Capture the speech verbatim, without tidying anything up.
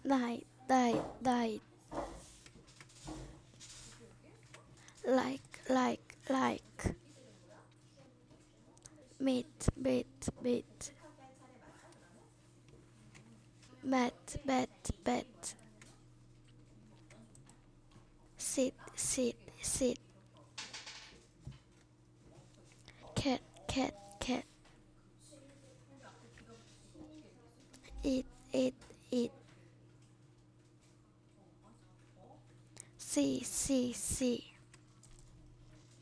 night, night, night, like, like, like, meet, meet, meet, met, met, met, sit, sit, sit, cat, cat, cat, eat, eat, eat, see, see, see,